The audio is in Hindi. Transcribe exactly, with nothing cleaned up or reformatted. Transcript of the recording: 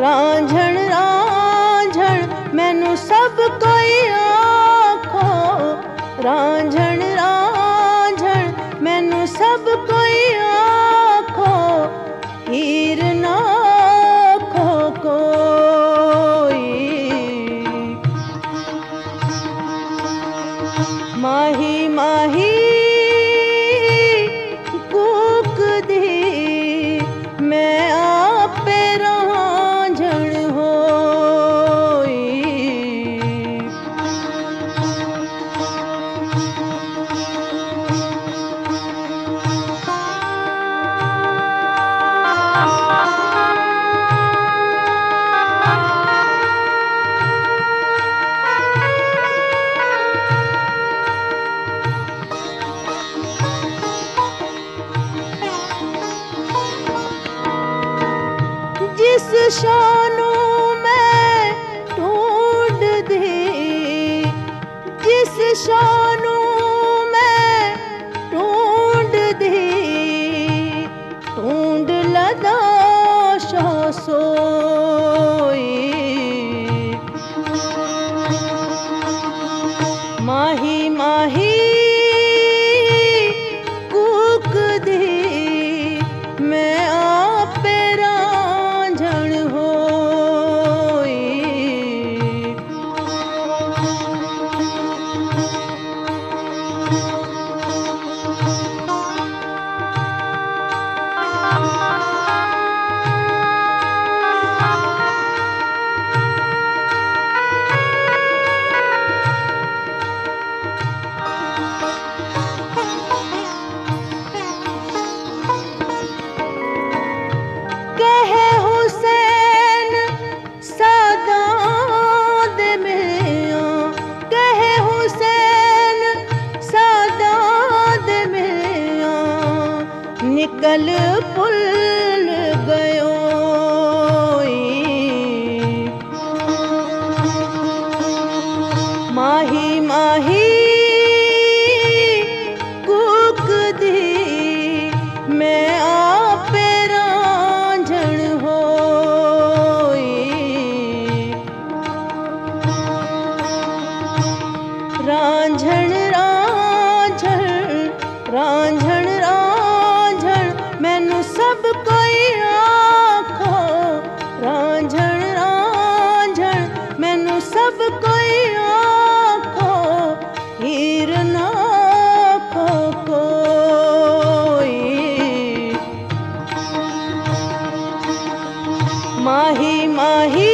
रांझण रांझण मैनू सब कोई आखो, रांझण रांझण मैनू सब कोई आखो, हीर ना आखो कोई। माही माही कूक दी मैं आपे रांझण होई। जिस शानू मैं ढूंढ दी, जिस शानू मैं ढूंढ दी, ढूंढ लदा शाह सोई। माही माही कूक दी मैं आपे रांझण होई। कहे हुसैन सादात मियां, कहे हुसैन सादात मियां, निकल पुल गयो। माही माही कूक दी मैं आपे रांझण होई। रांझण रांझण रांझण रांझण मैनू सब कोई आखो, रांझण रांझण मैनू सब कोई आखो, हीर ना आखो कोई। माही माही